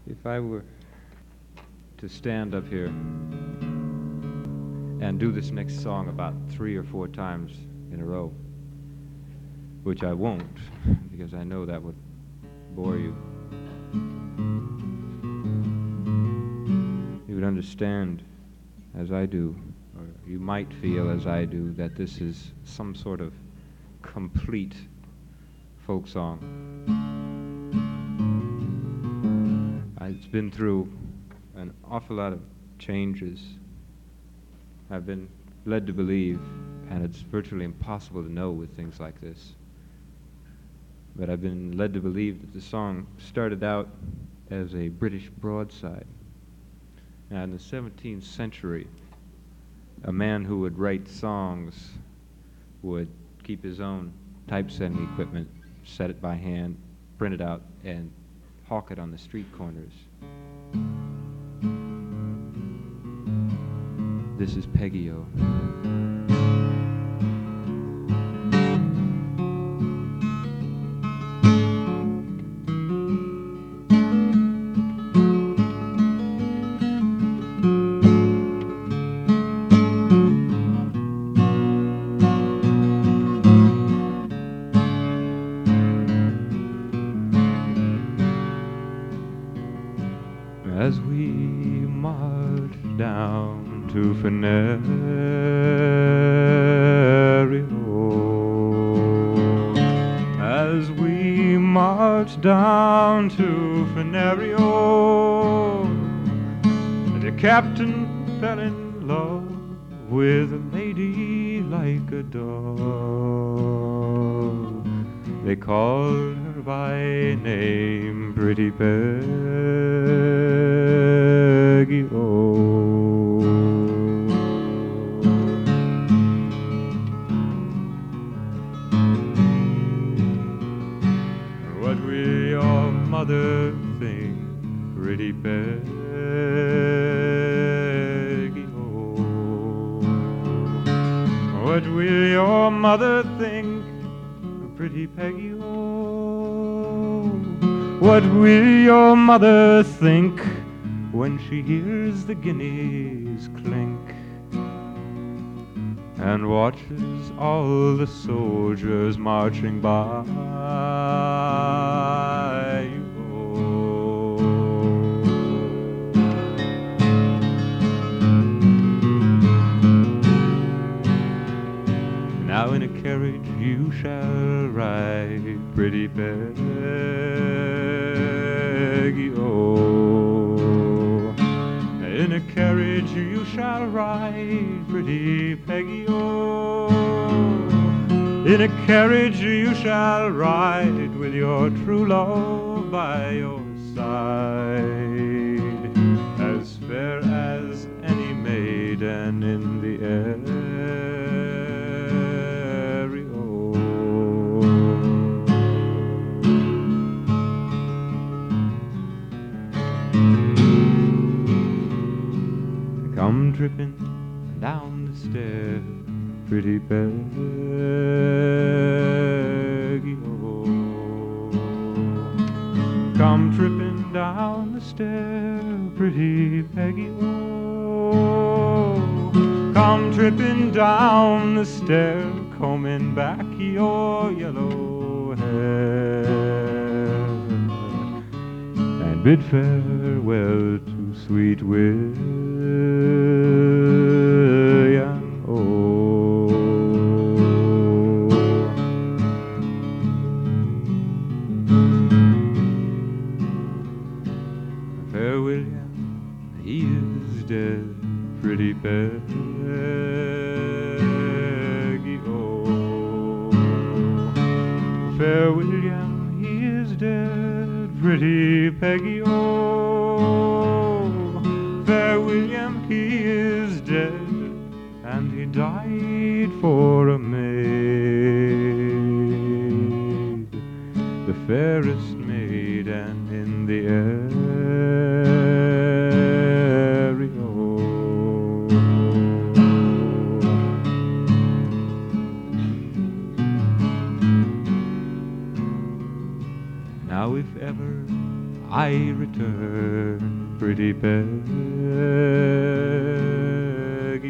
If I were to stand up here and do this next song about 3 or 4 times in a row, which I won't, because I know that would bore you, you would understand, as I do, or you might feel as I do, that this is some sort of complete folk song. It's been through an awful lot of changes. I've been led to believe, and it's virtually impossible to know with things like this, but I've been led to believe that the song started out as a British broadside. Now, in the 17th century, a man who would write songs would keep his own typesetting equipment, set it by hand, print it out, and hawk it on the street corners. This is Peggy-O. As we march down to Fenario, as we march down to Fenario, the captain fell in love with a lady like a dog. They called her by name Pretty Peggy-O. What will your mother think, Pretty Peggy-O? What will your mother think, Pretty Peggy-O? What will your mother think when she hears the guineas clink and watches all the soldiers marching by? Now in a carriage you shall ride, Pretty Peggy-O. In a carriage you shall ride, Pretty Peggy-O. In a carriage you shall ride with your true love by your side, as fair as any maiden in the air. Come tripping down the stair, Pretty Peggy-O. Come tripping down the stair, Pretty Peggy-O. Come tripping down the stair, combing back your yellow hair, and bid farewell to sweet William O. Fair William, he is dead, Pretty Peggy-O. Fair William, he is dead, Pretty Peggy-O. Fair William, he is dead, and he died for a maid, the fairest maiden in the area. Now if ever I return pretty Peggy,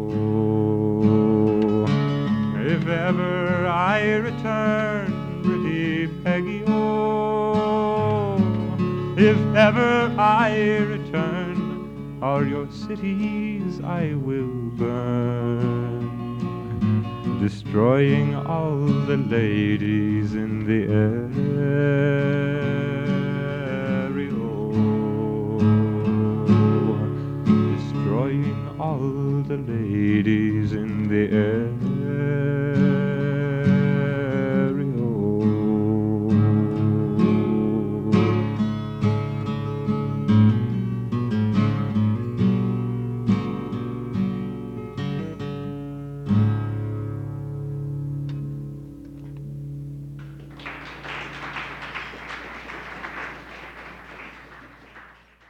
oh. If ever I return, pretty Peggy, oh. If ever I return, all your cities I will burn, destroying all the ladies in the air.